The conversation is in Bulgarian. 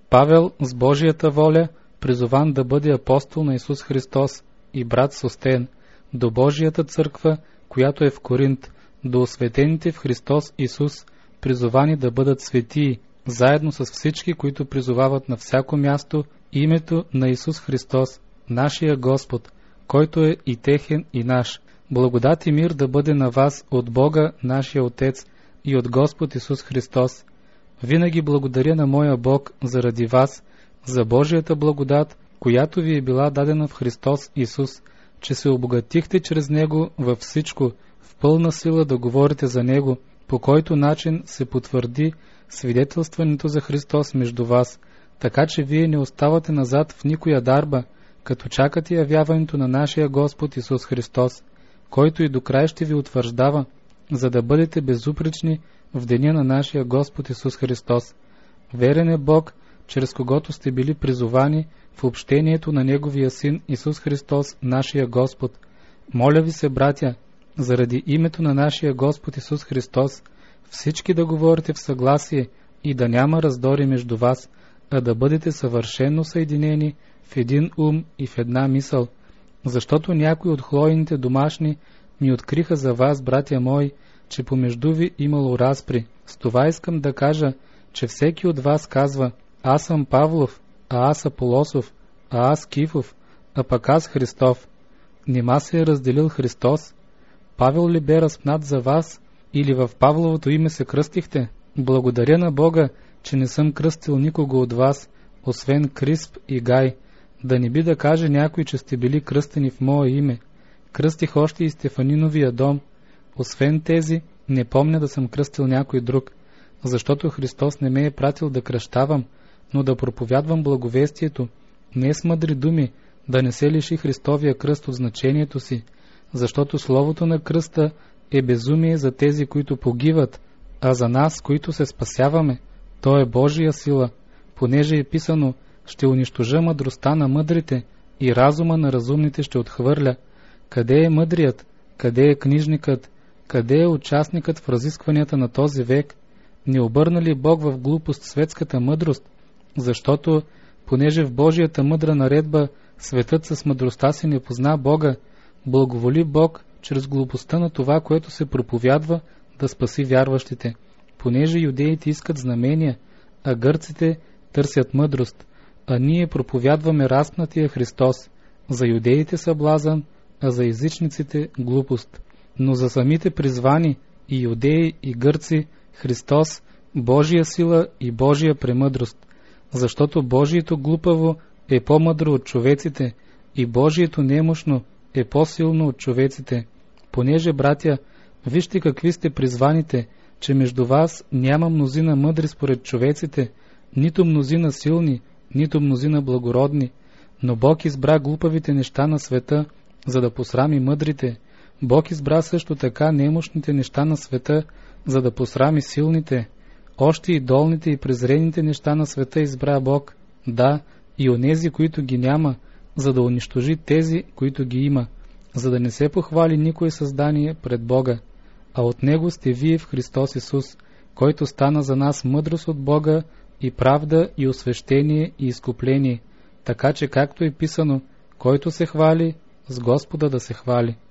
Павел с Божията воля, призован да бъде апостол на Исус Христос, и брат Состен, до Божията църква, която е в Коринт, до осветените в Христос Исус, призовани да бъдат светии, заедно с всички, които призовават на всяко място името на Исус Христос, нашия Господ, който е и техен и наш. Благодат и мир да бъде на вас от Бога, нашия Отец, и от Господ Исус Христос. Винаги благодаря на моя Бог заради вас, за Божията благодат, която ви е била дадена в Христос Исус, че се обогатихте чрез Него във всичко, в пълна сила да говорите за Него, по който начин се потвърди свидетелстването за Христос между вас, така че вие не оставате назад в никоя дарба, като чакате явяването на нашия Господ Исус Христос, който и до край ще ви утвърждава, за да бъдете безупречни в деня на нашия Господ Исус Христос. Верен е Бог, чрез когото сте били призовани в общението на Неговия Син Исус Христос, нашия Господ. Моля ви се, братя, заради името на нашия Господ Исус Христос, всички да говорите в съгласие и да няма раздори между вас, а да бъдете съвършено съединени в един ум и в една мисъл. Защото някои от Хлоините домашни ми откриха за вас, братя мои, че помежду ви имало разпри. С това искам да кажа, че всеки от вас казва: аз съм Павлов, а аз Аполосов, а аз Кифов, а пък аз Христов. Нима се е разделил Христос? Павел ли бе разпнат за вас, или в Павловото име се кръстихте? Благодаря на Бога, че не съм кръстил никого от вас, освен Крисп и Гай. Да не би да каже някой, че сте били кръстени в мое име. Кръстих още и Стефаниновия дом. Освен тези, не помня да съм кръстил някой друг, защото Христос не ме е пратил да кръщавам, но да проповядвам благовестието, не с мъдри думи, да не се лиши Христовия кръст от значението си, защото словото на кръста е безумие за тези, които погиват, а за нас, които се спасяваме, то е Божия сила, понеже е писано: ще унищожа мъдростта на мъдрите и разума на разумните ще отхвърля. Къде е мъдрият? Къде е книжникът? Къде е участникът в разискванията на този век? Не обърна ли Бог в глупост светската мъдрост? Защото, понеже в Божията мъдра наредба светът с мъдростта си не позна Бога, благоволи Бог чрез глупостта на това, което се проповядва, да спаси вярващите. Понеже юдеите искат знамения, а гърците търсят мъдрост, а ние проповядваме разпнатия Христос, за юдеите съблазън, а за езичниците глупост. Но за самите призвани, и юдеи, и гърци, Христос, Божия сила и Божия премъдрост, защото Божието глупаво е по-мъдро от човеците и Божието немощно е по-силно от човеците. Понеже, братя, вижте какви сте призваните, че между вас няма мнозина мъдри според човеците, нито мнозина силни, нито мнозина благородни, но Бог избра глупавите неща на света, за да посрами мъдрите. Бог избра също така немощните неща на света, за да посрами силните. Още и долните и презрените неща на света избра Бог, да, и онези, които ги няма, за да унищожи тези, които ги има, за да не се похвали никое създание пред Бога. А от Него сте вие в Христос Исус, който стана за нас мъдрост от Бога и правда и освещение и изкупление, така че както е писано: който се хвали, с Господа да се хвали.